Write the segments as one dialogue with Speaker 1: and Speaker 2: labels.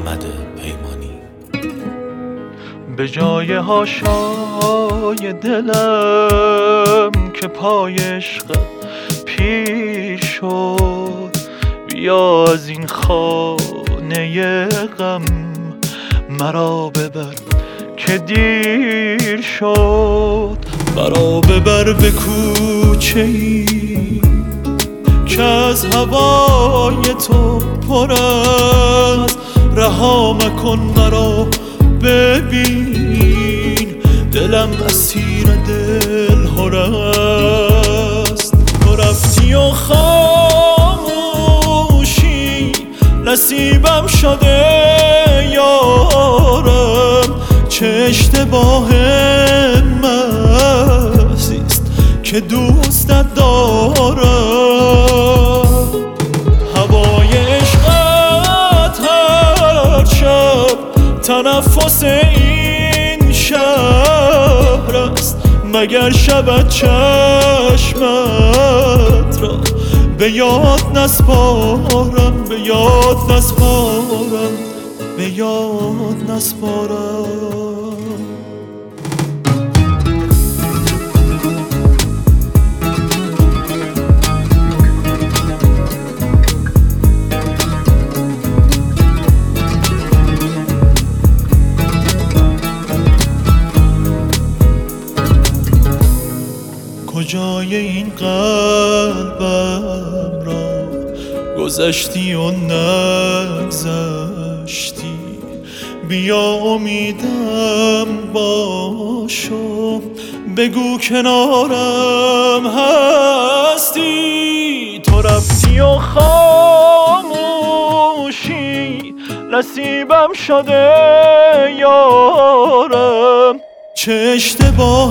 Speaker 1: محمد پیمانی.
Speaker 2: به جای حاشای دلم که پای عشق پیر شد، بیا از این خانه غم مرا ببر که دیر شد. مرا ببر به کوچه‌ای که از هوای تو پر است، رها مکن مرا ببین، دلم اسیر دلهره است. تو رفتی و خاموشی نصیبم شده یارم، چه اشتباه محضیست که دوستت دارم. هوای عشقت هر شب تنفس این شهر است، مگر شب چشمت را به یاد نسپارم، به یاد نسپارم، به یاد نسپارم. کجای این قلبم را گذشتی و نگذشتی، بیا امیدم باشو بگو کنارم هستی. تو رفتی و خاموشی نصیبم شده یارم، چه اشتباه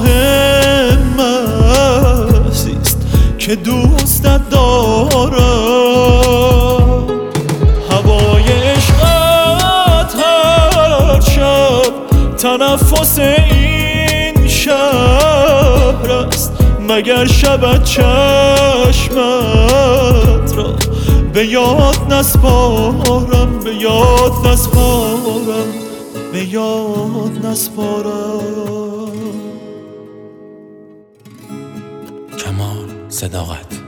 Speaker 2: محضیست که دوستت دارم. هوای عشقت هر شب تنفس این شهر است، مگر شب چشمت را به یاد نسپارم، به یاد نسپارم، به یاد نسپارم.
Speaker 1: کمال صداقت.